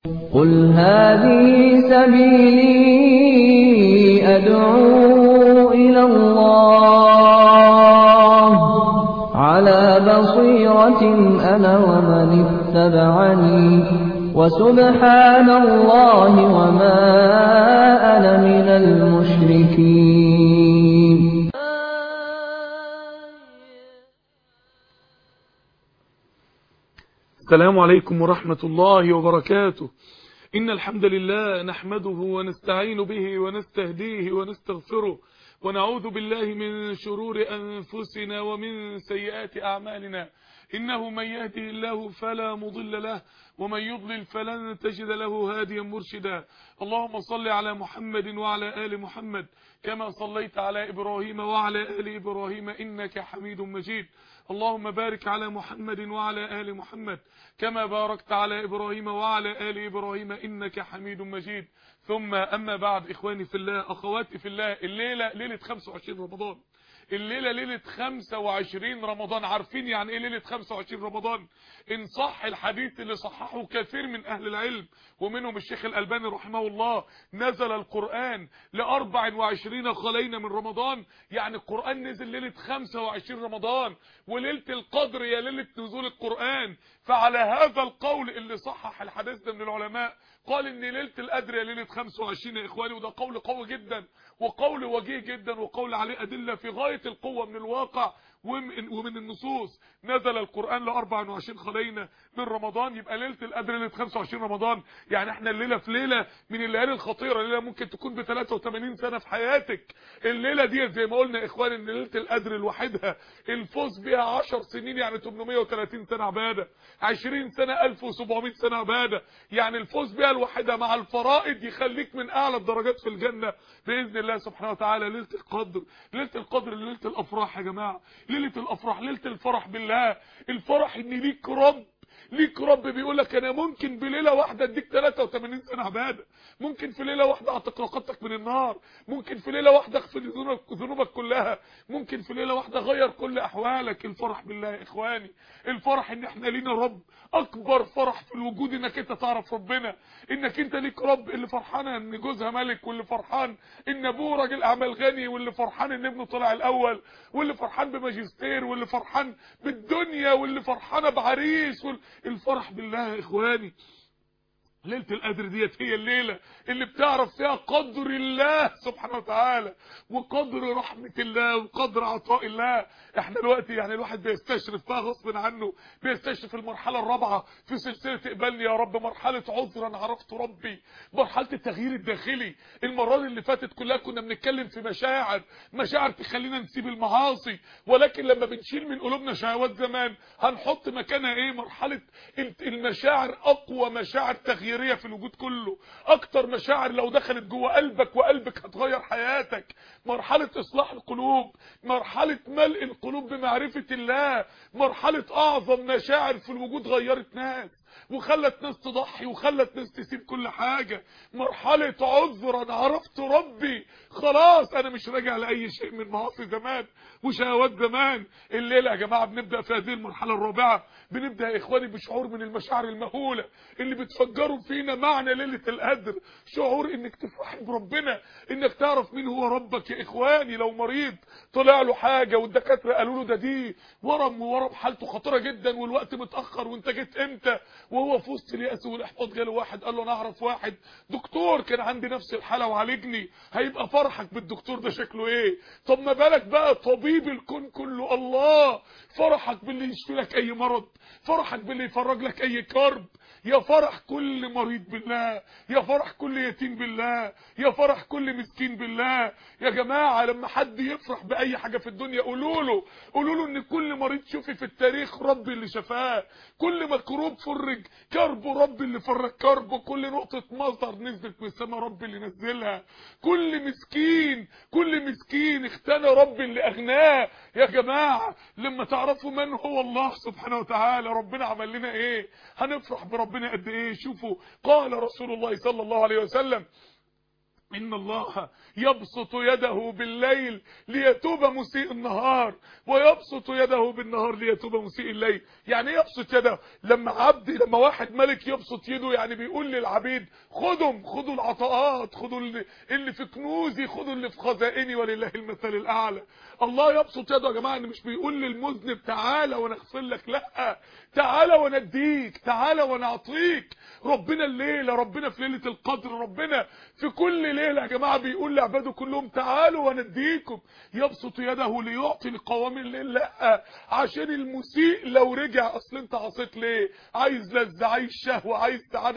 قل هذه سبيلي أدعو إلى الله على بصيرة أنا ومن اتبعني وسبحان الله وما أنا من المشركين. السلام عليكم ورحمة الله وبركاته. إن الحمد لله نحمده ونستعين به ونستهديه ونستغفره ونعوذ بالله من شرور أنفسنا ومن سيئات أعمالنا. إنه من يهده الله فلا مضل له ومن يضلل فلن تجد له هاديا مرشدا. اللهم صل على محمد وعلى آل محمد كما صليت على إبراهيم وعلى آل إبراهيم إنك حميد مجيد. اللهم بارك على محمد وعلى آل محمد كما باركت على إبراهيم وعلى آل إبراهيم إنك حميد مجيد. ثم أما بعد، إخواني في الله، أخواتي في الله، الليلة ليلة 25 رمضان. الليلة ليلة 25 رمضان. عارفين يعني ايه ليلة 25 رمضان؟ ان صح الحديث اللي صححه كثير من اهل العلم ومنهم الشيخ الألباني رحمه الله، نزل القرآن ل24 خلينا من رمضان. يعني القرآن نزل ليلة 25 رمضان، وليلة القدر يا ليلة نزول القرآن. فعلى هذا القول اللي صحح الحديث ده من العلماء، قال ان ليلة القدر يا ليلة 25 يا اخواني. وده قول قوي جدا وقول وجيه جدا وقول عليه أدلة في غاية القوة من الواقع ومن النصوص. نزل القرآن ل24 خلينا من رمضان، يبقى ليلة القدر ليلة 25 رمضان. يعني احنا الليلة في ليلة من الليالي الخطيرة، ليلة ممكن تكون ب 83 سنة في حياتك. الليلة دي زي ما قلنا يا اخواني ان ليلة القدر لوحدها الفوز بها 10 سنين، يعني 830 سنة عبادة، 20 سنة 1700 سنة عبادة. يعني الفوز بها لوحدها مع الفرائض يخليك من اعلى الدرجات في الجنة بإذن الله سبحانه وتعالى. ليلة القدر، ليلة القدر ليلة الافراح يا جماعة، ليلة الافراح، ليلة الفرح بالله. الفرح ان ليك رب، ليك رب بيقول لك انا ممكن بليله واحده اديك 83 سنه عباده، ممكن في ليله واحده اعتق رقبتك من النار، ممكن في ليله واحده اغفر ذنوبك كلها، ممكن في ليله واحده غير كل احوالك. الفرح بالله يا اخواني، الفرح ان احنا لينا رب. اكبر فرح في الوجود انك انت تعرف ربنا، انك انت ليك رب. اللي فرحانه ان جوزها ملك، واللي فرحان ان ابوه راجل اعمال غني، واللي فرحان ان ابنه طلع الاول، واللي فرحان بماجستير، واللي فرحان بالدنيا، واللي فرحانه بعريس. الفرح بالله يا اخواني. ليلة القدر ديت هي الليلة اللي بتعرف فيها قدر الله سبحانه وتعالى وقدر رحمة الله وقدر عطاء الله. احنا دلوقتي يعني الواحد بيستشرف بقى غصب عنه، بيستشرف المرحلة الرابعة في سلسلة اقبلني يا رب، مرحلة عذرا عرفت ربي، مرحلة التغيير الداخلي. المرات اللي فاتت كلها كنا بنتكلم في مشاعر تخلينا نسيب المعاصي، ولكن لما بنشيل من قلوبنا شهوات زمان هنحط مكانها ايه؟ مرحلة المشاعر، اقوى مشاعر تغيير في الوجود كله، اكتر مشاعر لو دخلت جوه قلبك وقلبك هتغير حياتك. مرحلة اصلاح القلوب، مرحلة ملء القلوب بمعرفة الله، مرحلة اعظم مشاعر في الوجود غيرت ناس وخلت ناس تضحي وخلت ناس تسيب كل حاجة. مرحلة عذرا عرفت ربي، خلاص انا مش راجع لاي شيء من معاصي زمان وشهوات زمان. الليلة يا جماعة بنبدأ في هذه المرحلة الرابعة، بنبدأ يا اخواني بشعور من المشاعر المهولة اللي بتفجروا فينا معنى ليلة القدر. شعور انك تفرح بربنا، انك تعرف مين هو ربك يا اخواني. لو مريض طلع له حاجة والدكاترة قالوا له دي ورم حالته خطيرة جدا والوقت متأخر وانت جيت امتى، وهو في وسط اليأس والاحباط جاله واحد قال له انا اعرف واحد دكتور كان عندي نفس الحالة وعالجني، هيبقى فرحك بالدكتور ده شكله ايه؟ طب ما بالك بقى طبيب الكون كله الله، فرحك باللي يشفي لك اي مرض، فرحك باللي يفرج لك اي كرب. يا فرح كل مريض بالله، يا فرح كل يتيم بالله، يا فرح كل مسكين بالله. يا جماعة لما حد يفرح بأي حاجة في الدنيا قولوا له ان كل مريض شوفي في التاريخ ربي اللي شفاه، كل مكروب فرج كربه ربي اللي فرج كربه، كل نقطة مطر نزلت من السماء ربي اللي نزلها، كل مسكين اختنى ربي اللي اغناه. يا جماعة لما تعرفوا من هو الله سبحانه وتعالى ربنا عمل لنا ايه هنفرح بربنا قد ايه. شوفوا قال رسول الله صلى الله عليه وسلم إن الله يبسط يده بالليل ليتوب مسيء النهار ويبسط يده بالنهار ليتوب مسيء الليل. يعني ايه يبسط يده؟ لما واحد ملك يبسط يده يعني بيقول للعبيد خدوا العطاءات، خدوا اللي في كنوزي، خدوا اللي في خزائني ولله المثل الأعلى. الله يبسط يده يا جماعة، ان مش بيقول للمذنب تعالى وانا اغفر لك، لا، تعالى وانا اديك، تعالى وانا اعطيك. ربنا الليلة، ربنا في ليلة القدر، ربنا في كل ليلة يا جماعة بيقول لعباده كلهم تعالوا وانا اديكم. يبسط يده ليعطي لقوام الليل، لا، عشان المسيء لو رجع، اصل انت عصيت ليه؟ عايز لذة، عايز شهوة، عايز سعادة،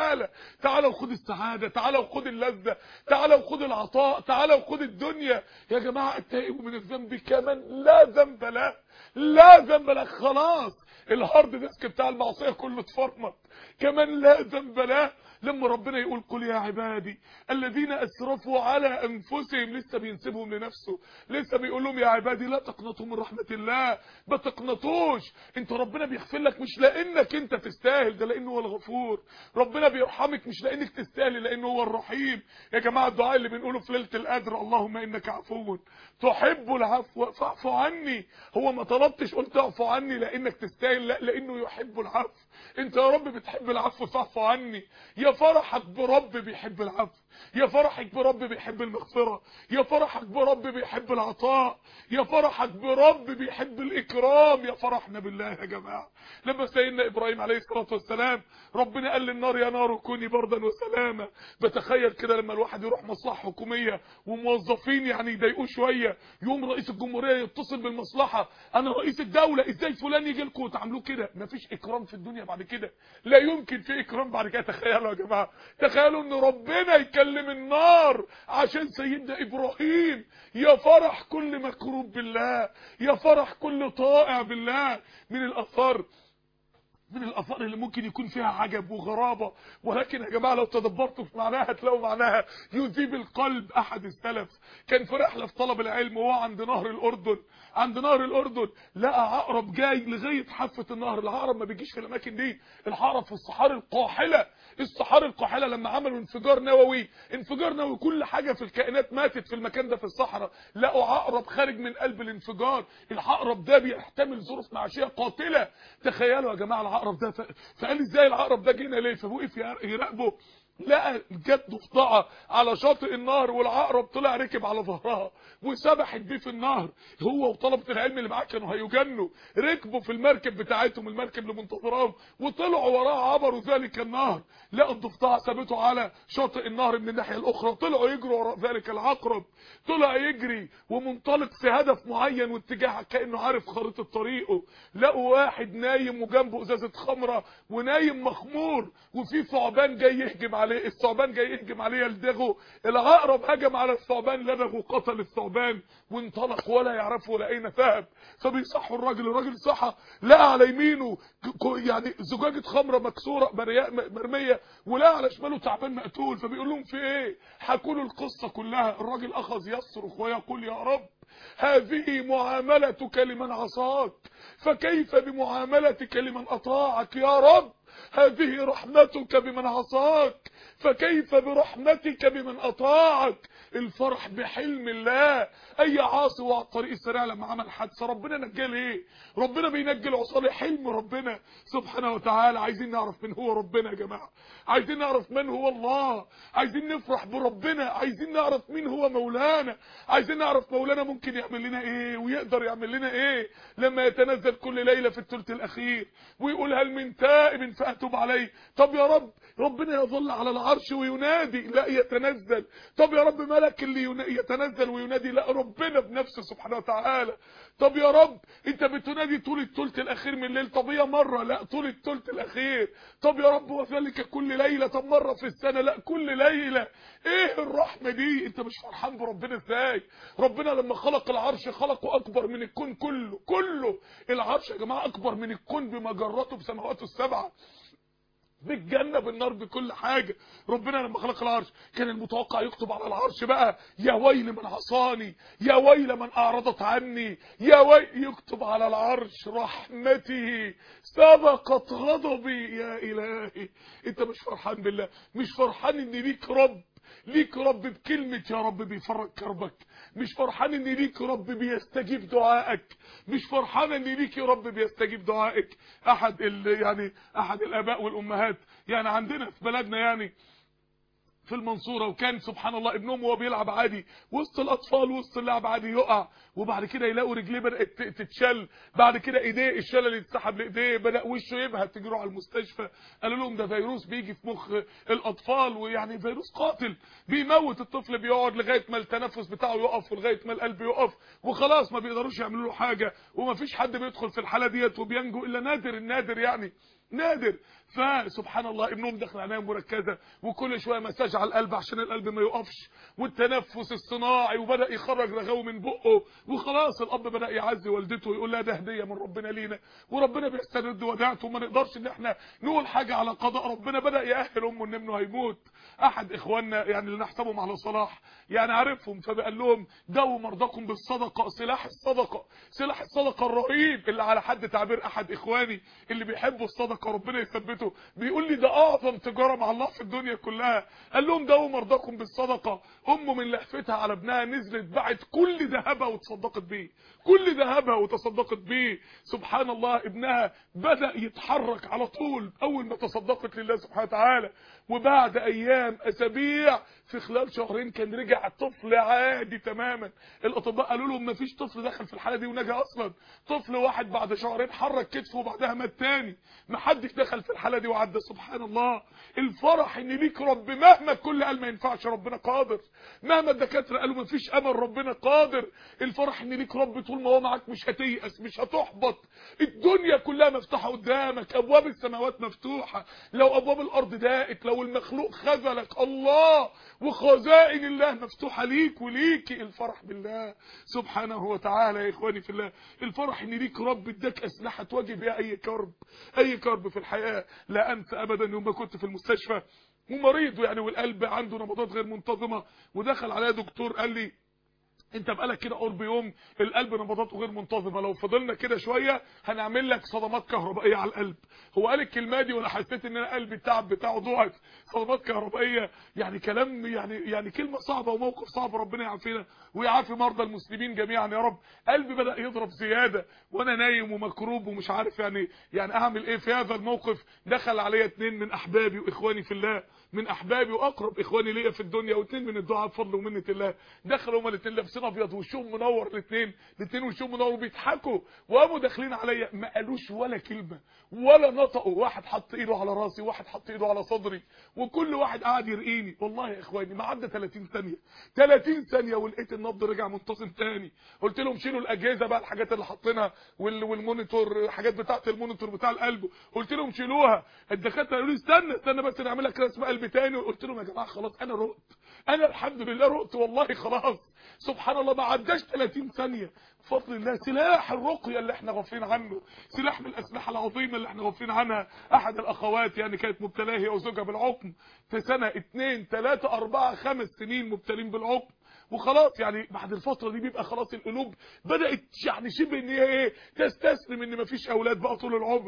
تعالى وخد السعادة، تعالى وخد اللذة، تعالى وخد العطاء، تعالى وخد الدنيا. يا جماعة التائب من الذنب كمن لا ذنب له، لا ذنب له، خلاص الهارد ديسك بتاع المعصية كله اتفرمط، كمان لا ذنب له. لما ربنا يقول قل يا عبادي الذين اسرفوا على انفسهم، لسه بينسبهم لنفسه، لسه بيقول لهم يا عبادي لا تقنطوا من رحمة الله، ما تقنطوش. انت ربنا بيغفر لك مش لانك انت تستاهل، ده لانه هو الغفور. ربنا بيرحمك مش لانك تستاهل، لانه هو الرحيم. يا جماعه الدعاء اللي بنقوله في ليله القدر اللهم انك عفو تحب العفو فاعف عني، هو ما طلبتش قلت اعفو عني لانك تستاهل، لا، لانه يحب العفو. انت يا رب بتحب العفو فاعف عني. يا فرحك برب بيحب العفو، يا فرحك برب بيحب المغفرة، يا فرحك برب بيحب العطاء، يا فرحك برب بيحب الإكرام. يا فرحنا بالله يا جماعة لما سيدنا إبراهيم عليه الصلاة والسلام ربنا قال للنار يا نار كوني بردا وسلاما. بتخيل كده لما الواحد يروح مصلحة حكومية وموظفين يعني يضايقوه شوية، يقوم رئيس الجمهورية يتصل بالمصلحة، أنا رئيس الدولة، إزاي فلان يجي لكم وتعاملوه كده؟ مفيش إكرام في الدنيا بعد كده، لا يمكن في إكرام بعد كده. تخيلوا يا جماعة، تخيلوا إن ربنا يكلم النار عشان سيدنا إبراهيم. يا فرح كل مكروب بالله، يا فرح كل طائع بالله. من الآثار اللي ممكن يكون فيها عجب وغرابة، ولكن يا جماعة لو تدبرتوا في معناها هتلاقوا معناها يذيب القلب. أحد السلف كان في رحلة في طلب العلم وهو عند نهر الأردن لقى عقرب جاي لغاية حافة النهر. العقرب ما بيجيش في الأماكن دي، العقرب في الصحاري القاحلة. لما عملوا انفجار نووي كل حاجة في الكائنات ماتت في المكان ده في الصحراء، لقوا عقرب خارج من قلب الانفجار. العقرب ده بيحتمل ظروف معيشية قاتلة. تخيلوا يا جماعة العقرب ده فقال ازاي العقرب ده جينا ليه؟ فوقف يراقبه، لقى جت ضفدعه على شاطئ النهر، والعقرب طلع ركب على ظهرها وسبحت بيه في النهر. هو وطلبة العلم اللي معاه كانوا هيجنوا، ركبوا في المركب بتاعتهم، المركب اللي منتظراهم، وطلعوا وراه عبروا ذلك النهر. لقى الضفدعه سابته على شاطئ النهر من الناحيه الاخرى، طلعوا يجروا وراء ذلك العقرب، طلع يجري ومنطلق في هدف معين واتجاه كانه عارف خريطه طريقه. لقوا واحد نايم وجنبه ازازه خمره ونايم مخمور، وفي ثعبان جاي يهجم عليه، الثعبان جاي يهجم عليه يلدغه. العقرب هجم على الثعبان لدغه، قتل الثعبان وانطلق ولا يعرفه ولا اين ذهب. فبيصحوا الراجل صحى، لقى على يمينه يعني زجاجه خمره مكسوره مرميه، ولقى على شماله تعبان مقتول. فبيقول لهم في ايه؟ حكوا له القصه كلها. الراجل اخذ يصرخ ويقول يا رب هذه معاملتك لمن عصاك، فكيف بمعاملتك لمن اطاعك؟ يا رب هذه رحمتك بمن عصاك، فكيف برحمتك بمن اطاعك؟ الفرح بحلم الله. اي عاصي وعلى الطريق السريع لما عمل حادثه ربنا نجاه ليه؟ ربنا بينجي العصاه، حلم ربنا سبحانه وتعالى. عايزين نعرف من هو ربنا يا جماعه، عايزين نعرف من هو الله، عايزين نفرح بربنا، عايزين نعرف مين هو مولانا، عايزين نعرف مولانا ممكن يعمل لنا ايه ويقدر يعمل لنا ايه لما يتنزل كل ليله في الثلث الاخير ويقول هل من تائب فاتوب عليه. طب يا رب ربنا يظل على العرش وينادي؟ لا، يتنزل. طب يا رب ملك اللي يتنزل وينادي؟ لا، ربنا بنفسه سبحانه وتعالى. طب يا رب انت بتنادي طول الثلث الاخير من الليل؟ طب هي مره؟ لا، طول الثلث الاخير. طب يا رب وذلك كل ليله؟ طب مره في السنه؟ لا، كل ليله. ايه الرحمه دي؟ انت مش فرحان بربنا ازاي؟ ربنا لما خلق العرش خلقه اكبر من الكون كله. العرش يا جماعه اكبر من الكون بمجراته بسماواته السبعه، بالجنة بالنار بكل حاجة. ربنا لما خلق العرش كان المتوقع يكتب على العرش بقى يا ويل من عصاني، يا ويل من اعرضت عني، يا ويل. يكتب على العرش رحمته سبقت غضبي. يا الهي انت مش فرحان بالله؟ مش فرحان ان ليك رب ليك رب بكلمة يا رب بيفرج كربك، مش فرحان ان ليك رب بيستجيب دعائك، مش فرحان ان ليك يا رب بيستجيب دعائك. احد الاباء والامهات يعني عندنا في بلدنا يعني في المنصورة، وكان سبحان الله ابنهم وهو بيلعب عادي وسط الاطفال وسط اللعب عادي يقع، وبعد كده يلاقوا رجليه بدات تتشل، بعد كده ايديه الشلل اللي اتسحب لايديه، بدا وشه يبهت، تجروا على المستشفى قالوا لهم ده فيروس بيجي في مخ الاطفال، ويعني فيروس قاتل بيموت الطفل، بيقعد لغايه ما التنفس بتاعه يقف ولغايه ما القلب يقف وخلاص ما بيقدروش يعملوا له حاجه، وما فيش حد بيدخل في الحاله ديت وبينجو الا نادر النادر يعني نادر. فسبحان الله ابنهم دخل عنايه مركزه، وكل شويه مساج على القلب عشان القلب ما يقفش، والتنفس الصناعي، وبدا يخرج رغاوي من بقه، وخلاص الاب بدا يعزي والدته ويقول لها ده هديه من ربنا لينا، وربنا بيسترد وداعته، وما نقدرش ان احنا نقول حاجه على قضاء ربنا. بدا يأهل امه ان ابنه هيموت. احد اخواننا يعني اللي نحسبهم على صلاح يعني عارفهم، فبقال لهم داووا مرضاكم بالصدقه، سلاح الصدقه، سلاح الصدقه الرهيب اللي على حد تعبير احد اخواني اللي بيحبوا الصدقه ربنا يثبته، بيقول لي ده اعظم تجاره مع الله في الدنيا كلها. قال لهم داووا مرضاكم بالصدقه. امه من لهفتها على ابنها نزلت باعت كل ذهبها وتصدقت بيه، كل ذهبها وتصدقت بيه. سبحان الله ابنها بدا يتحرك على طول اول ما تصدقت لله سبحانه وتعالى، وبعد ايام اسابيع في خلال شهرين كان رجع الطفل عادي تماما. الاطباء قالوا لهم مفيش طفل دخل في الحاله دي ونجا اصلا، طفل واحد بعد شهرين حرك كتفه وبعدها مات تاني، محدش دخل في الحاله دي وعدى. سبحان الله الفرح ان ليك رب، مهما كل قال ما ينفعش ربنا قادر، مهما الدكاتره قالوا مفيش امل ربنا قادر. الفرح ان ليك رب طول ما هو معاك مش هتيأس مش هتحبط، الدنيا كلها مفتوحه قدامك، ابواب السماوات مفتوحه، لو ابواب الارض ضاقت، لو المخلوق خذلك الله وخزائن الله مفتوحه ليك وليكي. الفرح بالله سبحانه وتعالى يا اخواني في الله، الفرح ان ليك رب اداك اسلحه تواجه بيها اي كرب، اي كرب في الحياه. لا انسى ابدا يوم ما كنت في المستشفى ومريض يعني والقلب عنده نبضات غير منتظمه، ودخل عليا دكتور قال لي انت بقالك كده قرب يوم القلب نبضاته غير منتظمه، لو فضلنا كده شويه هنعمل لك صدمات كهربائيه على القلب. هو قال الكلمه دي وانا حسيت ان انا قلبي التعب بتاعه ضعف، صدمات كهربائيه يعني كلام يعني كلمه صعبه وموقف صعب، ربنا يعافينا ويعافي مرضى المسلمين جميعا يا رب. قلبي بدا يضرب زياده وانا نايم ومكروب ومش عارف يعني اعمل ايه في هذا الموقف. دخل عليا 2 من احبابي واخواني في الله، من احبابي واقرب اخواني ليا في الدنيا، و2 من الدعاء بفضل ومنه الله. دخلوا هما الاثنين لابسين ابيض وشهم منور، الاثنين وشهم منور وبيضحكوا، وقاموا داخلين عليا ما قالوش ولا كلمه ولا نطقوا، واحد حط ايده على راسي واحد حط ايده على صدري، وكل واحد قاعد يرقيني. والله يا اخواني ما عدى 30 ثانيه ولقيت النبض رجع منتظم تاني. قلت لهم شيلوا الاجهزه بقى، الحاجات اللي حاطينها والمونيتور، الحاجات بتاعه المونيتور بتاع القلب، قلت لهم شيلوها. الدكاتره قالوا لي استنى بس نعمل لك رسم قلب تاني. قلت لهم يا جماعه خلاص انا رقت، انا الحمد لله رقت والله خلاص. سبحان الله ما عداش 30 ثانيه بفضل الله. سلاح الرقيه اللي احنا غافلين عنه، سلاح من الاسلحه العظيمه اللي احنا غافلين عنها. احد الاخوات يعني كانت مبتلاه هي وزوجها بالعقم في سنه 2 3 4 5 سنين مبتلين بالعقم، وخلاص يعني بعد الفتره دي بيبقى خلاص القلوب بدات يعني شبه ان هي تستسلم ان مفيش اولاد بقى طول العمر.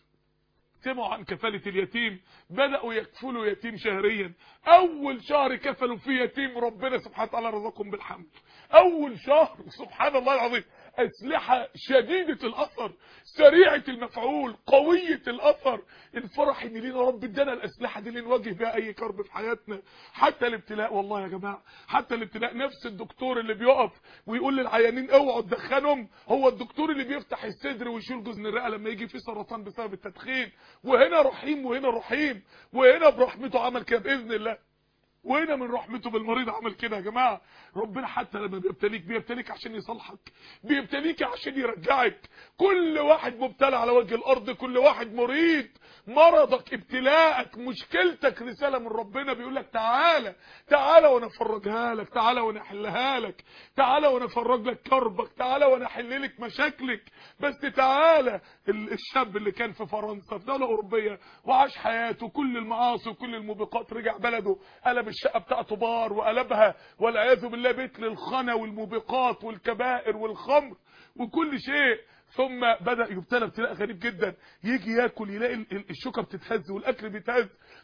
سمعوا عن كفالة اليتيم، بدأوا يكفلوا يتيم شهريا. اول شهر كفلوا فيه يتيم ربنا سبحانه وتعالى رزقهم بالحمل، اول شهر. سبحان الله العظيم. اسلحة شديدة الاثر، سريعة المفعول، قوية الاثر. الفرح ان لينا رب ادانا الاسلحة دي اللي نواجه بها اي كرب في حياتنا، حتى الابتلاء. والله يا جماعة حتى الابتلاء، نفس الدكتور اللي بيقف ويقول للعيانين اوعوا تدخنهم هو الدكتور اللي بيفتح الصدر ويشيل جزء الرئه لما يجي فيه سرطان بسبب التدخين. وهنا رحيم وهنا رحيم، وهنا برحمته عمل كده باذن الله، وهنا من رحمته بالمريض عمل كده. يا جماعه ربنا حتى لما بيبتليك عشان يصلحك، بيبتليك عشان يرجعك. كل واحد مبتلى على وجه الارض، كل واحد مريض، مرضك ابتلاءك مشكلتك رساله من ربنا بيقول لك تعالى وانا افرجها لك، تعالى وانا احلها لك، تعالى وانا افرج لك كربك، تعالى وانا احل لك مشاكلك، بس تعالى. الشاب اللي كان في فرنسا في دوله اوروبيه وعاش حياته كل المعاصي وكل الموبقات، رجع بلده قلب الشقه بتاعته بار وقلبها والعياذ بالله بيت للخنا والموبقات والكبائر والخمر وكل شيء. ثم بدأ يبتلى ابتلاء غريب جدا، يجي ياكل يلاقي الشوكه بتتهز والاكل بيتهز،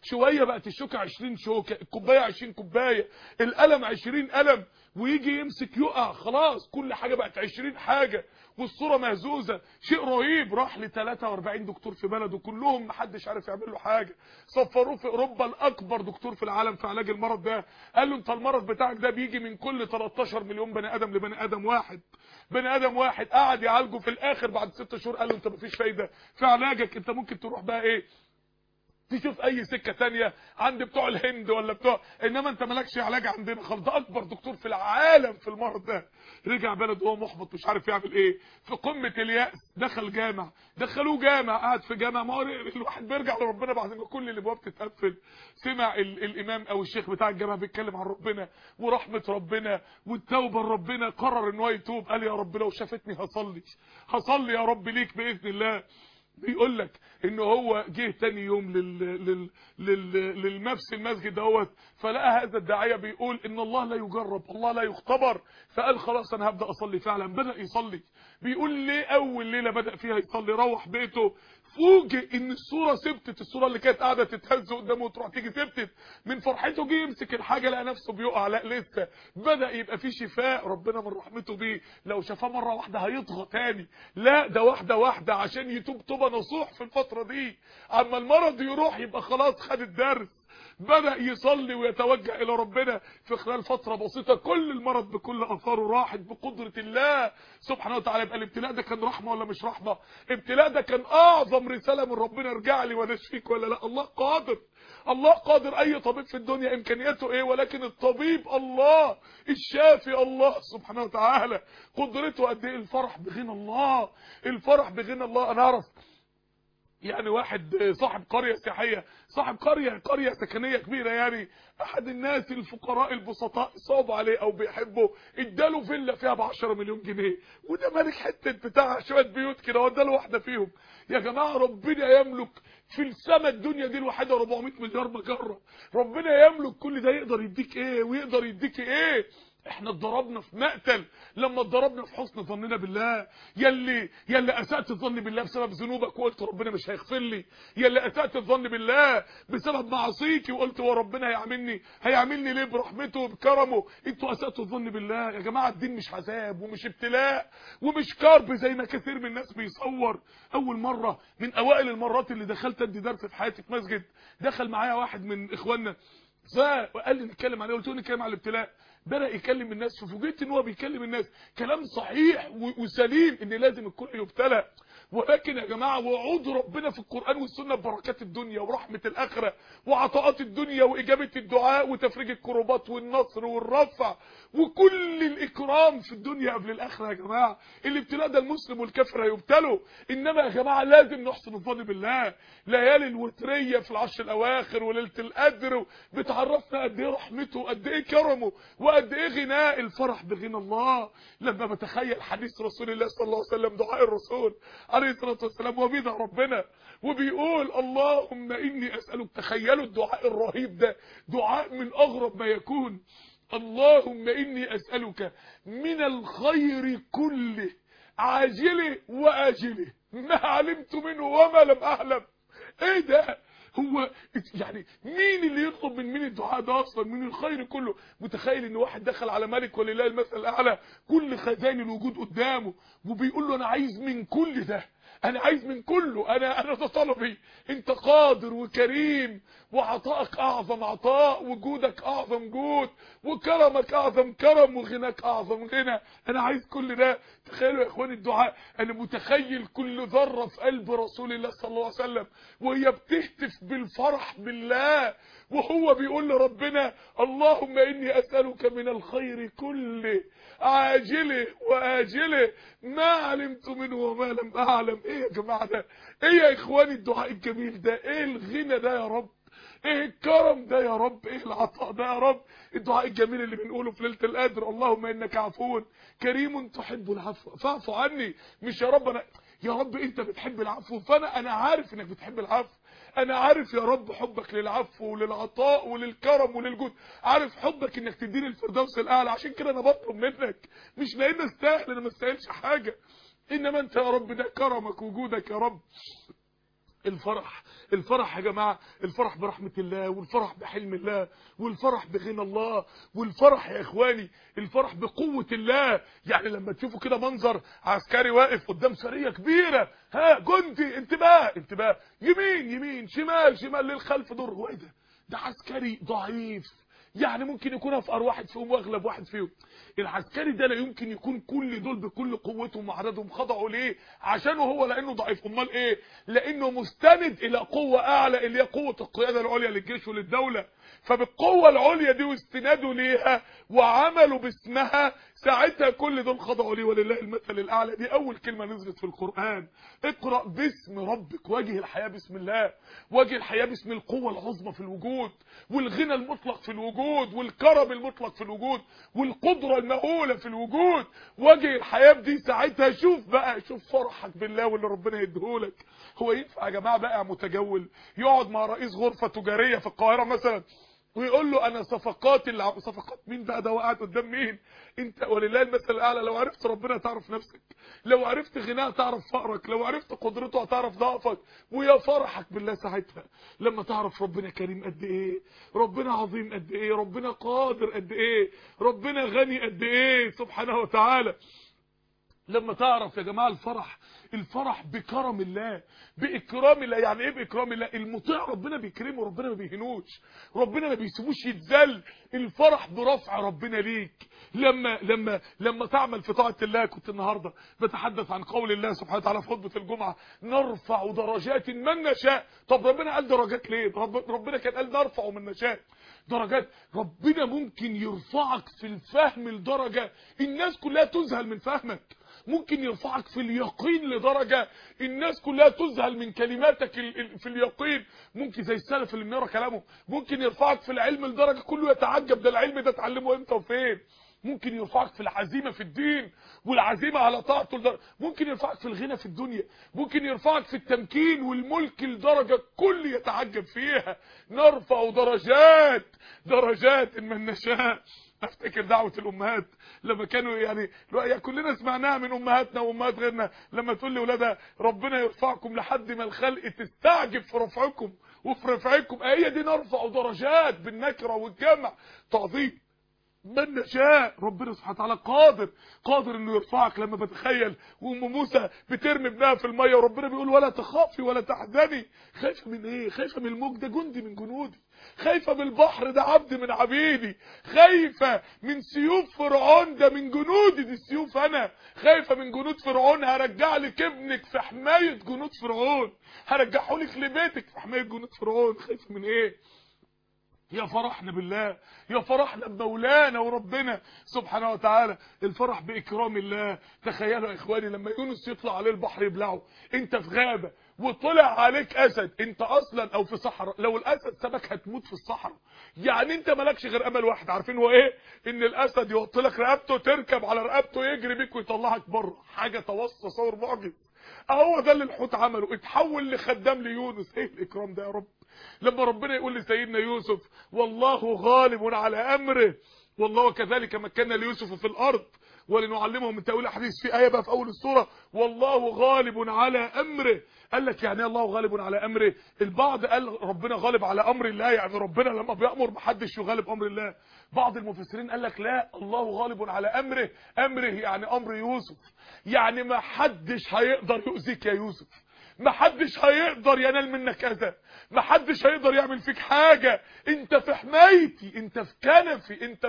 شويه بقت الشوكه 20 شوكه، الكوبايه 20 كوبايه، القلم 20 قلم، ويجي يمسك يقع، خلاص كل حاجه بقت 20 حاجه، والصوره مهزوزه. شيء رهيب. راح ل 43 دكتور في بلده كلهم محدش عارف يعمل له حاجه. سفروه في اوروبا لاكبر دكتور في العالم في علاج المرض ده، قال له انت المرض بتاعك ده بيجي من كل 13 مليون بني ادم لبني ادم واحد. بني ادم واحد قعد يعالجه، في الاخر بعد 6 شهور قال له انت مفيش فايده في علاجك، انت ممكن تروح بقى ايه تشوف اي سكه تانية عند بتوع الهند ولا بتوع، انما انت مالكش علاج عندنا خالص. ده اكبر دكتور في العالم في المرض ده. رجع بلده وهو محبط مش عارف يعمل ايه، في قمه الياس. دخل جامع، دخلوه جامع، قعد في جامع. ما هو الواحد بيرجع لربنا بعد ما كل الابواب تتقفل. سمع الامام او الشيخ بتاع الجامع بيتكلم عن ربنا ورحمه ربنا والتوبه لربنا. قرر ان هو يتوب. قال يا رب لو شافتني هصلي يا رب ليك باذن الله. بيقول لك ان هو جه تاني يوم للنفس المسجد دوت، فلقى هذا الداعيه بيقول ان الله لا يجرب، الله لا يختبر. فقال خلاص انا هبدا اصلي. فعلا بدا يصلي. بيقول ليه اول ليله بدا فيها يصلي روح بيته فوجئ ان الصوره ثبتت، الصوره اللي كانت قاعده تتهز قدامه وتروح تيجي ثبتت. من فرحته جه يمسك الحاجه لقى نفسه بيقع، لا لسه. بدا يبقى في شفاء. ربنا من رحمته بيه لو شفاه مره واحده هيطغى تاني، لا ده واحده واحده عشان يتوب توبه نصوح في الفتره دي. اما المرض يروح يبقى خلاص خد الدرس. بدأ يصلي ويتوجه الى ربنا. في خلال فترة بسيطة كل المرض بكل اثاره راحت بقدرة الله سبحانه وتعالى. يبقى الابتلاء ده كان رحمة ولا مش رحمة؟ الابتلاء ده كان اعظم رسالة من ربنا، ارجع لي وانا اشفيك ولا لا. الله قادر، الله قادر. اي طبيب في الدنيا امكانياته ايه، ولكن الطبيب الله الشافي الله سبحانه وتعالى. قدرته قد ايه. الفرح بغنى الله، الفرح بغنى الله. انا اعرف يعني واحد صاحب قرية سياحية، صاحب قرية سكنية كبيرة، يعني احد الناس الفقراء البسطاء صعب عليه او بيحبه، اداله فيلا فيها ب10 مليون جنيه، وده مالك حتة بتاع شوية بيوت كده واداله واحدة فيهم. يا جماعة ربنا يملك في السماء الدنيا دي الواحدة 400 مليار مجرة. ربنا يملك كل ده، يقدر يديك ايه ويقدر يديك ايه. احنا اتضربنا في مقتل لما اتضربنا في حسن ظننا بالله. يلي اسأت الظن بالله بسبب ذنوبك وقلت ربنا مش هيغفر لي، يلي اسأت الظن بالله بسبب معاصيكي وقلت هو ربنا هيعملني ليه برحمته وبكرمه. انتوا اسأتوا الظن بالله. يا جماعه الدين مش عذاب ومش ابتلاء ومش كرب زي ما كثير من الناس بيصور. اول مره من اوائل المرات اللي دخلت ادي درس في حياتي في مسجد، دخل معايا واحد من اخواننا فقال لي نتكلم عليه. قلت له نتكلم على الابتلاء. بدأ يكلم الناس، ففوجئت ان هو بيكلم الناس كلام صحيح وسليم ان لازم الكل يبتلى. ولكن يا جماعه وعود ربنا في القرآن والسنه ببركات الدنيا ورحمه الاخره وعطاءات الدنيا واجابه الدعاء وتفريج الكروبات والنصر والرفع وكل الاكرام في الدنيا قبل الاخره. يا جماعه الابتلاء ده المسلم والكافر هيبتلوا، انما يا جماعه لازم نحسن الظن بالله. ليالي الوتريه في العشر الاواخر وليله القدر بتعرفنا قد ايه رحمته وقد ايه كرمه وقد ايه غناء. الفرح بغنى الله. لما بتخيل حديث رسول الله صلى الله عليه وسلم، دعاء الرسول عليه الصلاه والسلام وبيدعي ربنا وبيقول اللهم اني اسالك. تخيلوا الدعاء الرهيب ده، دعاء من اغرب ما يكون. اللهم اني اسالك من الخير كله عاجله واجله ما علمت منه وما لم اعلم. ايه ده؟ هو يعني مين اللي يطلب من مين الدعاء ده اصلا؟ من الخير كله. متخيل ان واحد دخل على ملك ولله المثل الاعلى كل خزائن الوجود قدامه وبيقول له انا عايز من كل ده، انا عايز من كله، انا ده طلبي. انت قادر وكريم وعطائك اعظم عطاء وجودك اعظم جود وكرمك اعظم كرم وغناك اعظم غنى. انا عايز كل ده. تخيلوا يا اخواني الدعاء، انا متخيل كل ذره في قلب رسول الله صلى الله عليه وسلم وهي بتهتف بالفرح بالله وهو بيقول لربنا اللهم اني اسالك من الخير كله عاجله واجله ما علمت منه وما لم اعلم. ايه يا جماعه ده؟ ايه يا اخواني الدعاء الجميل ده؟ ايه الغنى ده يا رب؟ ايه الكرم ده يا رب؟ ايه العطاء ده يا رب؟ الدعاء الجميل اللي بنقوله في ليله القدر اللهم انك عفو كريم تحب العفو فاعف عني. مش يا رب انا، يا رب انت بتحب العفو، فانا عارف انك بتحب العفو. انا عارف يا رب حبك للعفو وللعطاء وللكرم وللجود، عارف حبك انك تديني الفردوس الاعلى. عشان كده انا بطلب منك مش لان استاهل، انا ما استاهلش حاجه، انما انت يا رب ده كرمك وجودك يا رب. الفرح يا جماعة، الفرح برحمة الله، والفرح بحلم الله، والفرح بغنى الله، والفرح يا اخواني الفرح بقوة الله. يعني لما تشوفوا كده منظر عسكري واقف قدام سرية كبيرة، ها جندي انتباه يمين شمال للخلف دور، هو ايه ده عسكري ضعيف، يعني ممكن يكون افقر واحد فيهم واغلب واحد فيهم. العسكري ده لا يمكن يكون كل دول بكل قوتهم وعددهم خضعوا ليه عشانه هو، لانه ضعيف. امال ايه؟ لانه مستند الى قوه اعلى اللي هي قوه القياده العليا للجيش وللدوله. فبالقوه العليا دي واستنادوا ليها وعملوا باسمها، ساعتها كل دول خضعوا ليه، ولله المثل الاعلى. دي اول كلمه نزلت في القران، اقرا باسم ربك. وجه الحياه باسم الله، وجه الحياه باسم القوه العظمى في الوجود، والغنى المطلق في الوجود، والكرم المطلق في الوجود، والقدره المهوله في الوجود. وجه الحياه دي ساعتها شوف فرحك بالله واللي ربنا يديهولك. هو ينفع يا جماعه بقى متجول يقعد مع رئيس غرفه تجاريه في القاهره مثلا ويقول له انا صفقات مين بقى ده وقعت قدام مين؟ انت ولله المثل الاعلى. لو عرفت ربنا تعرف نفسك، لو عرفت غناه تعرف فقرك، لو عرفت قدرته هتعرف ضعفك. ويا فرحك بالله ساعتها لما تعرف ربنا كريم قد ايه، ربنا عظيم قد ايه، ربنا قادر قد ايه، ربنا غني قد ايه سبحانه وتعالى. لما تعرف يا جماعه الفرح بكرم الله، باكرام الله. يعني ايه باكرام الله؟ المطيع ربنا بيكرمه، ربنا ما بيهنوش، ربنا ما بيسيبوش يتذل. الفرح برفع ربنا ليك لما تعمل في طاعه الله. كنت النهارده بتحدث عن قول الله سبحانه وتعالى في خطبه الجمعه، نرفع درجات من نشاء. طب ربنا قال درجات ليه؟ ربنا كان قال نرفع من نشاء درجات. ربنا ممكن يرفعك في الفهم لدرجه الناس كلها تذهل من فهمك، ممكن يرفعك في اليقين لدرجة الناس كلها تذهل من كلماتك في اليقين، ممكن زي السلف اللي بنقرا كلامه. ممكن يرفعك في العلم لدرجة كله يتعجب ده العلم ده اتعلمه امتى وفين. ممكن يرفعك في العزيمة في الدين والعزيمة على طاعته ممكن يرفعك في الغنى في الدنيا، ممكن يرفعك في التمكين والملك لدرجة كل يتعجب فيها. نرفع درجات من نشاء. افتكر دعوة الامهات لما كانوا يعني كلنا سمعناها من امهاتنا وامهات غيرنا، لما تقول لاولادها ربنا يرفعكم لحد ما الخلق تستعجب في رفعكم وفي رفعكم. هي دي نرفع درجات بالنكره والجمع، تعظيم من نشاء. ربنا سبحانه وتعالى قادر انه يرفعك. لما بتخيل وام موسى بترمي ابنها في الميه وربنا بيقول ولا تخافي ولا تحزني، خايفه من ايه؟ خايفه من الموج ده جندي من جنودي، خايفه من البحر ده عبد من عبيدي، خايفه من سيوف فرعون ده من جنودي، دي السيوف انا خايفه من جنود فرعون. هرجع لك ابنك في حمايه جنود فرعون، هرجعه لك لبيتك في حمايه جنود فرعون. خايفه من ايه؟ يا فرحنا بالله، يا فرحنا بمولانا وربنا سبحانه وتعالى. الفرح باكرام الله. تخيلوا يا اخواني لما يونس يطلع عليه البحر يبلعه، انت في غابه وطلع عليك اسد، انت اصلا او في صحراء، لو الاسد سبك هتموت في الصحراء. يعني انت مالكش غير امل واحد، عارفين هو ايه؟ ان الاسد يوطي لك رقبته، تركب على رقبته يجري بيك ويطلعك بره. حاجه تصور معجز. اهو ده اللي الحوت عمله، اتحول لخدام ليونس. ايه الاكرام ده يا رب؟ لما ربنا يقول لسيدنا يوسف والله غالب على امره، والله وكذلك مكنا ليوسف في الارض ولنعلمه من تاويل الاحاديث. في ايه بقى في اول السوره والله غالب على امره. قال لك يعني الله غالب على امره؟ البعض قال ربنا غالب على امر الله، يعني ربنا لما بيامر محدش يغالب امر الله. بعض المفسرين قال لك لا، الله غالب على امره يعني امر يوسف، يعني ما حدش هيقدر يؤذيك يا يوسف، ما حدش هيقدر ينال منك اذى، ما حدش هيقدر يعمل فيك حاجه. انت في حمايتي، انت في كنفي، انت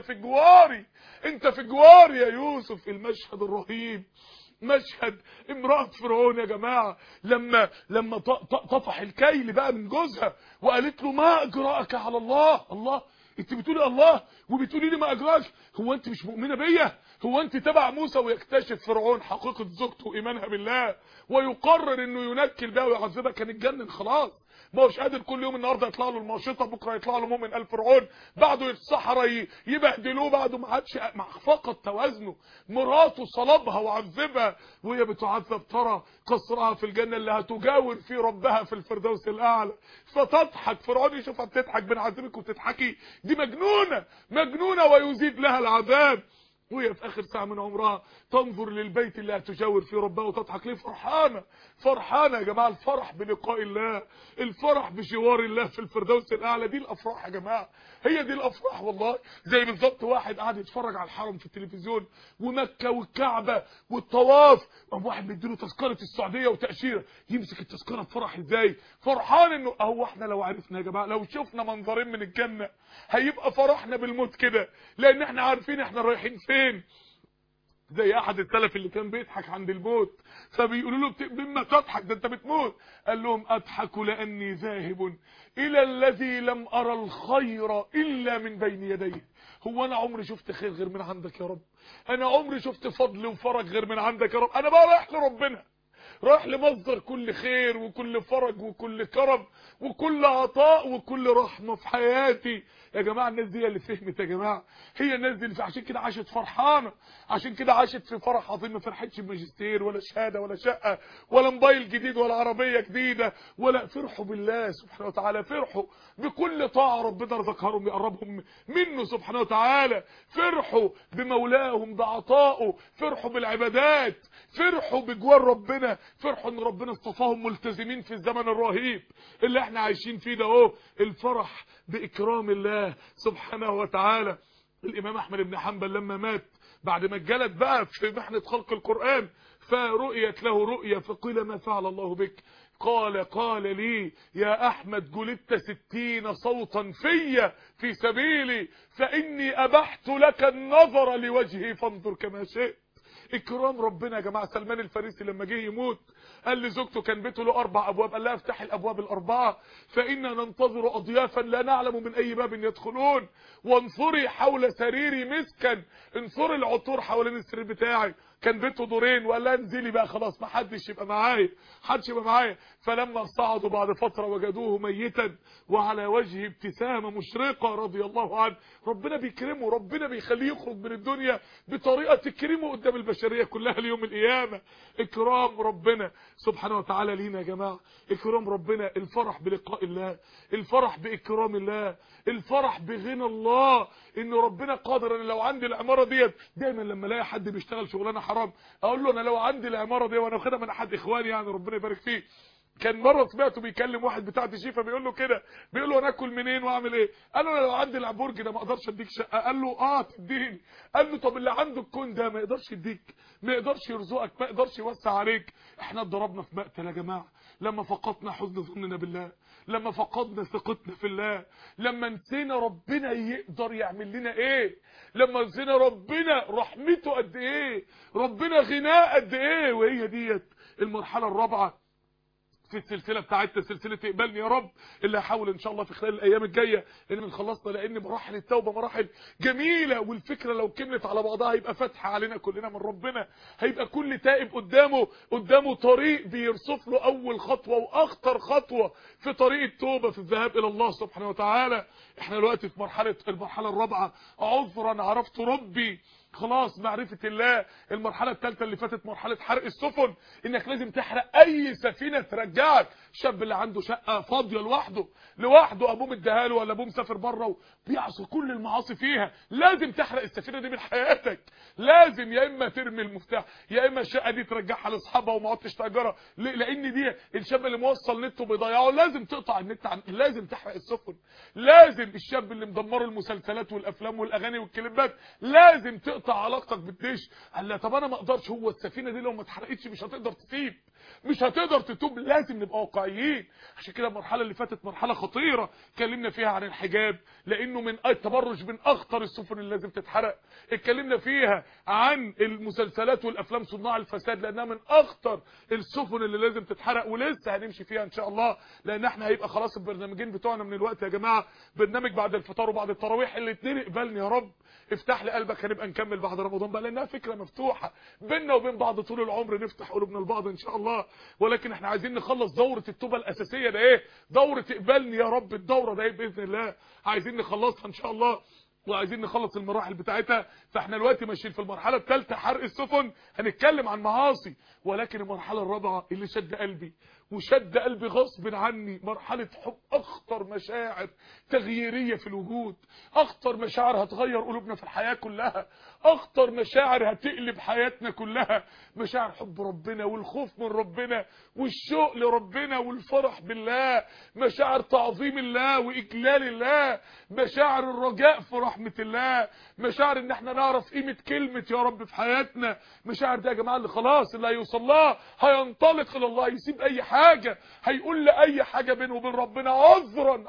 في جواري يا يوسف. المشهد الرهيب، مشهد امرأة فرعون يا جماعة لما طفح الكيل بقى من جوزها وقالت له ما اجراك على الله انت بتقولي الله وبتقولي لي ما اجراك؟ هو انت مش مؤمنه بيا؟ هو انت تبع موسى؟ ويكتشف فرعون حقيقه زوجته وايمانها بالله ويقرر انه ينكل بها ويعذبها. كان اتجنن خلاص، ما هوش قادر كل يوم النهارده يطلع له الماشطه، بكره يطلع له مؤمن قال فرعون، بعده الصحراء يبهدلوه، بعده ما عادش فقد توازنه. مراته صلبها وعذبها وهي بتعذب، ترى قصرها في الجنه اللي هتجاور فيه ربها في الفردوس الاعلى. فتضحك فرعون يشوفها بتضحك، بنعذبك وتضحكي؟ دي مجنونه ويزيد لها العذاب. وهي في اخر ساعة من عمرها تنظر للبيت اللي هتجاور فيه ربها وتضحك ليه؟ فرحانة يا جماعة. الفرح بلقاء الله، الفرح بجوار الله في الفردوس الاعلى، دي الافراح يا جماعة، هي دي الافراح والله. زي بالظبط واحد قاعد يتفرج على الحرم في التلفزيون ومكة والكعبة والطواف، واحد بيديله تذكرة السعودية وتأشيرة، يمسك التذكرة بفرح ازاي؟ فرحان انه اهو. احنا لو عرفنا يا جماعة، لو شفنا منظرين من الجنة هيبقى فرحنا بالموت كده، لان احنا عارفين احنا رايحين فين. زي احد السلف اللي كان بيضحك عند الموت، فبيقولوا له مما تضحك؟ ده انت بتموت. قال لهم اضحك لاني ذاهب الى الذي لم ارى الخير الا من بين يديه. هو انا عمري شفت خير غير من عندك يا رب؟ انا عمري شفت فضل وفرج غير من عندك يا رب؟ انا بقى رايح لربنا، رايح لمصدر كل خير وكل فرج وكل كرم وكل عطاء وكل رحمة في حياتي. يا جماعة الناس دي اللي فهمت يا جماعة، هي الناس دي اللي عشان كده عاشت فرحانة، عشان كده عاشت في فرح عظيم. ما فرحتش بماجستير ولا شهادة ولا شقة ولا موبايل جديد ولا عربية جديدة، ولا فرحوا بالله سبحانه وتعالى، فرحوا بكل طاعة ربنا رزقهم يقربهم منه سبحانه وتعالى، فرحوا بمولاهم بعطائه، فرحوا بالعبادات، فرحوا بجوار ربنا، فرحوا ان ربنا اصطفاهم ملتزمين في الزمن الرهيب اللي احنا عايشين فيه ده اهو. الفرح باكرام الله سبحانه وتعالى. الامام احمد بن حنبل لما مات بعد ما اتجلد بقى في محنة خلق القرآن، فرؤيت له رؤيا فقيل ما فعل الله بك؟ قال لي يا احمد جلدت 60 صوتا في سبيلي، فاني ابحت لك النظر لوجهي فانظر كما شئت. اكرام ربنا يا جماعه. سلمان الفارسي لما جه يموت قال لزوجته، كان بيته له 4 ابواب، قال لها افتحي الابواب ال4 فإنا ننتظر اضيافا لا نعلم من اي باب يدخلون، وانثري حول سريري مسكا، انثري العطور حوالين السرير بتاعي. كان بيته دورين، وقال لها انزلي بقى خلاص، ما حدش يبقى معايا. فلما صعدوا بعد فتره وجدوه ميتا وعلى وجهه ابتسامه مشرقه رضي الله عنه. ربنا بيكرمه، ربنا بيخليه يخرج من الدنيا بطريقه تكرمه قدام البشريه كلها ليوم القيامه. اكرام ربنا سبحانه وتعالى لينا يا جماعه، اكرام ربنا، الفرح بلقاء الله، الفرح باكرام الله، الفرح بغنى الله، ان ربنا قادر. انا لو عندي العماره ديت، دايما لما الاقي حد بيشتغل شغلانه حرام اقول له انا لو عندي العماره دي، وانا واخدها من احد اخواني يعني ربنا يبارك فيه، كان مره سمعته بيكلم واحد بتاع تشيفه بيقول له كده، بيقول له انا اكل منين واعمل ايه؟ قال له انا لو عندي البرج ده ما اقدرش اديك شقه. قال له تديني. قال له طب اللي عنده الكون ده ما يقدرش يديك، ما يقدرش يرزقك، ما يقدرش يوسع عليك. احنا اتضربنا في مقتل يا جماعه لما فقدنا حسن ظننا بالله، لما فقدنا ثقتنا في الله، لما نسينا ربنا يقدر يعمل لنا ايه، لما نسينا ربنا رحمته قد ايه، ربنا غناه قد ايه. وهي ديت المرحله الرابعه في السلسله بتاعتنا، سلسله اقبلني يا رب، اللي هحاول ان شاء الله في خلال الايام الجايه ان خلصنا، لان مراحل التوبه مراحل جميله، والفكره لو كملت على بعضها هيبقى فتح علينا كلنا من ربنا، هيبقى كل تائب قدامه طريق بيرصف له اول خطوه واخطر خطوه في طريق التوبه في الذهاب الى الله سبحانه وتعالى. احنا دلوقتي في المرحله الرابعه، عذرا عرفت ربي، خلاص معرفة الله. المرحلة الثالثة اللي فاتت مرحلة حرق السفن، انك لازم تحرق اي سفينة ترجعك. الشاب اللي عنده شقة فاضية لوحده ابوه مديها له ولا ابوه مسافر بره وبيعصي كل المعاصي فيها، لازم تحرق السفينة دي من حياتك. لازم يا اما ترمي المفتاح يا اما الشقة دي ترجعها لاصحابها وما عدتش تأجرها، لان دي الشاب اللي موصل نته بيضيعه. لازم تقطع النت لازم تحرق السفن. لازم الشاب اللي مدمره المسلسلات والافلام والاغاني والكليبات لازم تقطع علاقتك بالدش. قال لا طب انا ما اقدرش، هو السفينه دي لو ما اتحرقتش مش هتقدر تسيب، مش هتقدر تتوب. لازم نبقى واقعيين. عشان كده المرحله اللي فاتت مرحله خطيره اتكلمنا فيها عن الحجاب، لانه من التبرج من اخطر السفن اللي لازم تتحرق. اتكلمنا فيها عن المسلسلات والافلام صناع الفساد، لانها من اخطر السفن اللي لازم تتحرق، ولسه هنمشي فيها ان شاء الله، لان احنا هيبقى خلاص البرنامجين بتوعنا من الوقت يا جماعه، برنامج بعد الفطار وبعد التراويح الاثنين اقبلني يا رب افتح لي قلبك، هنبقى نكمل بعد رمضان بقى، لانها فكره مفتوحه بيننا وبين بعض طول العمر، نفتح قلوبنا لبعض ان شاء الله. ولكن احنا عايزين نخلص دوره التوبه الاساسيه ده ايه، دوره اقبلني يا رب، الدوره ده باذن الله عايزين نخلصها ان شاء الله، وعايزين نخلص المراحل بتاعتها. فاحنا دلوقتي ماشيين في المرحله الثالثه حرق السفن، هنتكلم عن معاصي. ولكن المرحله الرابعه اللي شد قلبي وشد قلبي غصب عني. مرحلة حب اخطر مشاعر تغييرية في الوجود، اخطر مشاعر هتغير قلوبنا في الحياة كلها، اخطر مشاعر هتقلب حياتنا كلها، مشاعر حب ربنا والخوف من ربنا والشوق لربنا والفرح بالله، مشاعر تعظيم الله واجلال الله، مشاعر الرجاء في رحمة الله، مشاعر ان احنا نعرف قيمة كلمة يا رب في حياتنا. مشاعر ده يا جماعة اللي خلاص اللي هيوصل لها هينطلق الى الله، يسيب اي حاجة، هيقول لأي حاجة بينه وبين ربنا عذرا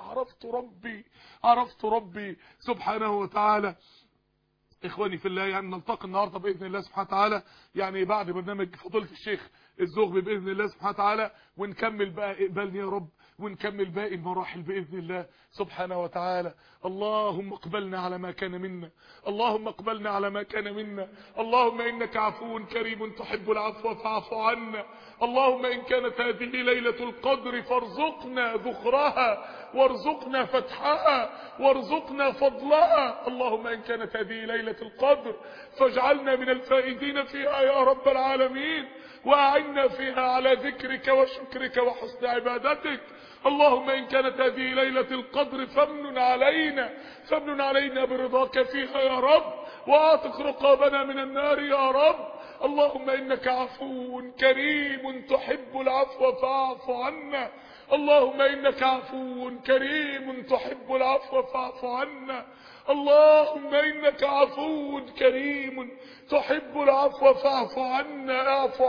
عرفت ربي سبحانه وتعالى. اخواني في الله، يعني نلتقي النهارده باذن الله سبحانه وتعالى، يعني بعد برنامج فضيله الشيخ الزغبي باذن الله سبحانه وتعالى، ونكمل بقى اقبلني يا رب، ونكمل باقي المراحل باذن الله سبحانه وتعالى. اللهم اقبلنا على ما كان منا، اللهم اقبلنا على ما كان منا، اللهم انك عفو كريم تحب العفو فاعف عنا. اللهم ان كانت هذه ليلة القدر فارزقنا ذخرها وارزقنا فتحها وارزقنا فضلها. اللهم ان كانت هذه ليلة القدر فاجعلنا من الفائزين فيها يا رب العالمين، واعنا فيها على ذكرك وشكرك وحسن عبادتك. اللهم ان كانت هذه ليلة القدر فامنن علينا برضاك فيها يا رب، واعتق رقابنا من النار يا رب. اللهم انك عفو كريم تحب العفو فاعف عنا. اللهم انك عفو كريم تحب العفو فاعف عنا. اللهم انك عفو كريم تحب العفو فاعف عنا.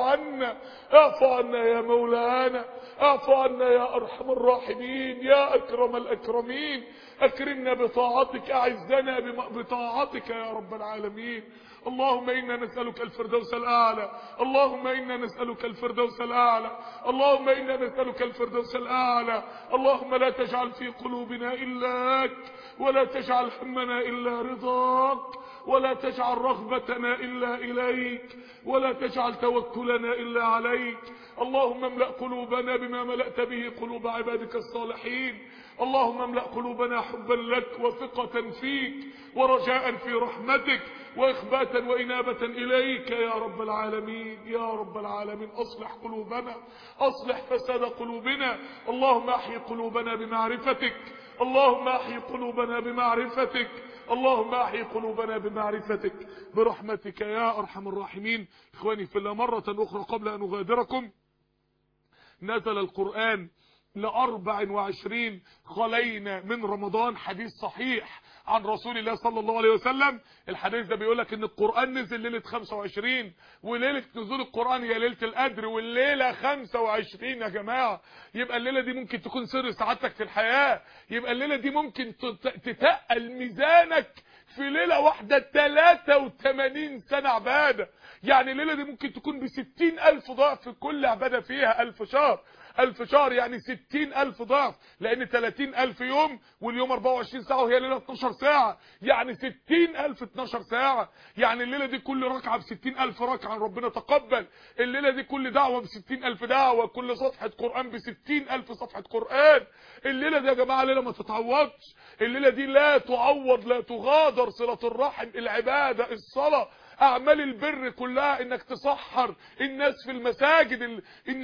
اعف عنا يا مولانا، اعف عنا يا ارحم الراحمين، يا اكرم الاكرمين. اكرمنا بطاعتك، اعزنا بطاعتك يا رب العالمين. اللهم إنا نسألك الفردوس الأعلى، اللهم إنا نسألك الفردوس الأعلى، اللهم إنا نسألك الفردوس الأعلى. اللهم لا تجعل في قلوبنا إلاك، ولا تجعل همنا إلا رضاك، ولا تجعل رغبتنا إلا إليك، ولا تجعل توكلنا إلا عليك. اللهم املأ قلوبنا بما ملأت به قلوب عبادك الصالحين. اللهم املأ قلوبنا حبا لك وثقة فيك ورجاء في رحمتك وإخباتا وإنابة إليك يا رب العالمين. يا رب العالمين اصلح قلوبنا، اصلح فساد قلوبنا. اللهم احيي قلوبنا بمعرفتك، اللهم احيي قلوبنا بمعرفتك، اللهم احيي قلوبنا بمعرفتك برحمتك يا ارحم الراحمين. اخواني في الله، مرة اخرى قبل ان اغادركم، نزل القرآن ل24 خلينا من رمضان حديث صحيح عن رسول الله صلى الله عليه وسلم. الحديث ده بيقولك ان القرآن نزل ليلة 25، وليلة نزول القرآن هي ليلة القدر، والليلة 25 يا جماعة. يبقى الليلة دي ممكن تكون سر سعادتك في الحياة، يبقى الليلة دي ممكن تتقل ميزانك في ليلة واحدة 83 سنة عبادة. يعني الليلة دي ممكن تكون ب60,000 ضعف كل عبادة فيها. 1000 شهر يعني 60,000 ضعف، لان 30,000 يوم واليوم 24 ساعة وهي ليلة 12 ساعة، يعني 60,000 12 ساعة. يعني الليلة دي كل ركعة ب60,000 ركعة ربنا تقبل. الليلة دي كل دعوة ب60,000 دعوة، كل صفحة قرآن ب60,000 صفحة قرآن. الليلة دي يا جماعة ليلة ما تتعوضش، الليلة دي لا تعوض، لا تغادر. صلة الرحم، العبادة، الصلاة، اعمال البر كلها، انك تصحر الناس في المساجد،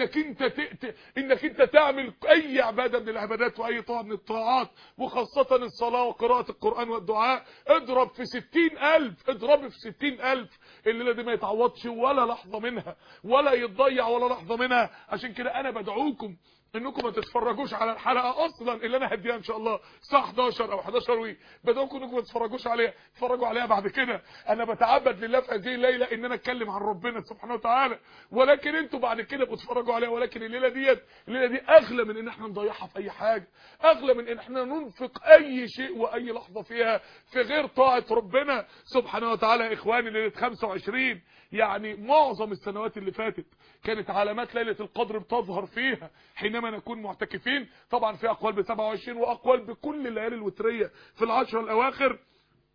انك انت تعمل اي عبادة من العبادات واي طاعة من الطاعات، وخاصة الصلاة وقراءة القرآن والدعاء. اضرب في 60,000، اضرب في 60,000. الليلة دي ما يتعوضش ولا لحظة منها، ولا يتضيع ولا لحظة منها. عشان كده انا بدعوكم انكم ما تتفرجوش على الحلقة اصلا اللي انا هديها ان شاء الله الساعة 11 او 11 بدعوكم انكم ما تتفرجوش عليها، تتفرجوا عليها بعد كده. انا بتعبد لله في هذه الليلة ان انا اتكلم عن ربنا سبحانه وتعالى، ولكن انتوا بعد كده بتتفرجوا عليها. ولكن الليلة دي اغلى من ان احنا نضيعها في اي حاجة، اغلى من ان احنا ننفق اي شيء واي لحظة فيها في غير طاعة ربنا سبحانه وتعالى. يا اخواني ليلة 25 يعني معظم السنوات اللي فاتت كانت علامات ليلة القدر بتظهر فيها حينما نكون معتكفين. طبعا في اقوال ب27 واقوال بكل الليالي الوترية في ال10 الاواخر.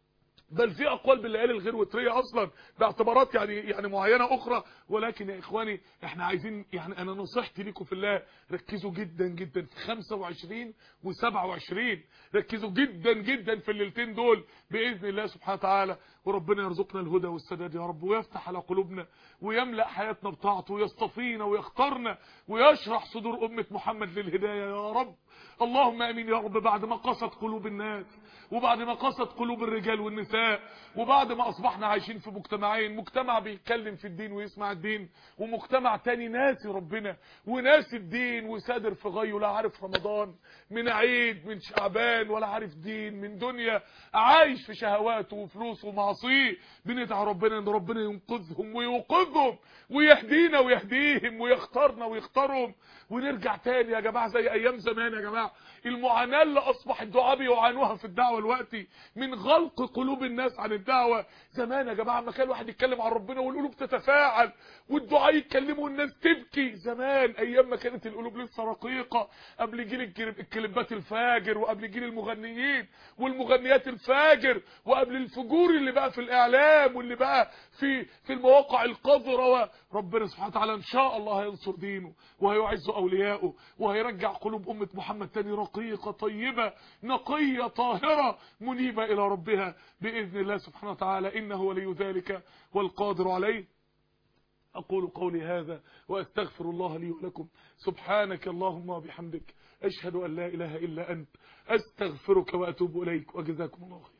بل في اقوال بالليالي الغير وتريه اصلا باعتبارات يعني معينه اخرى. ولكن يا اخواني احنا عايزين، يعني انا نصيحتي لكم في الله، ركزوا جدا جدا في 25 و27، ركزوا جدا جدا في الليلتين دول باذن الله سبحانه وتعالى. وربنا يرزقنا الهدى والسداد يا رب، ويفتح على قلوبنا ويملأ حياتنا بطاعته، ويصطفينا ويختارنا ويشرح صدور امه محمد للهدايه يا رب. اللهم امين يا رب. بعد ما قست قلوب الناس، وبعد ما قست قلوب الرجال والنساء، وبعد ما اصبحنا عايشين في مجتمعين، مجتمع بيتكلم في الدين ويسمع الدين، ومجتمع تاني ناسي ربنا وناسي الدين وسادر في غيه، لا عارف رمضان من عيد من شعبان، ولا عارف دين من دنيا، عايش في شهواته وفلوسه ومعصيه. بندعي ربنا ان ربنا ينقذهم ويوقظهم ويهدينا ويهديهم ويختارنا ويختارهم، ونرجع تاني يا جماعه زي ايام زمان. يا جماعه المعاناه اللي اصبح الدعاء بيعانوها في الدعوه دلوقتي من غلق قلوب الناس عن الدعوه. زمان يا جماعه ما كان الواحد يتكلم عن ربنا والقلوب تتفاعل والدعاء يتكلموا والناس تبكي. زمان ايام ما كانت القلوب لسه رقيقه، قبل جيل الكليبات الفاجر، وقبل جيل المغنيين والمغنيات الفاجر، وقبل الفجور اللي بقى في الاعلام واللي بقى في المواقع القذره. ربنا سبحانه وتعالى ان شاء الله هينصر دينه وهيعز اولياءه وهيرجع قلوب امه محمد تاني رقيقه طيبه نقيه طاهره منيبه الى ربها باذن الله سبحانه وتعالى، انه ولي ذلك والقادر عليه. اقول قولي هذا واستغفر الله لي ولكم. سبحانك اللهم وبحمدك، اشهد ان لا اله الا انت، استغفرك واتوب اليك، وجزاكم الله خير.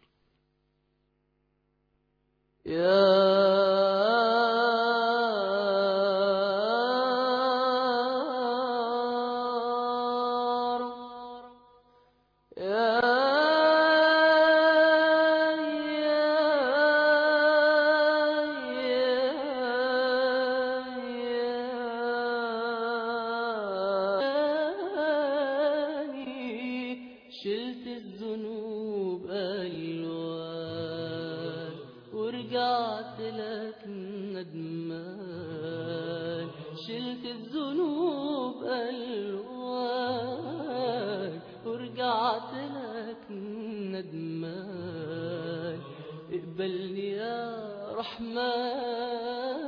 شلت الذنوب ألوان ورجعت لك ندمان، شلت الذنوب ألوان ورجعت لك ندمان، اقبلني يا رحمن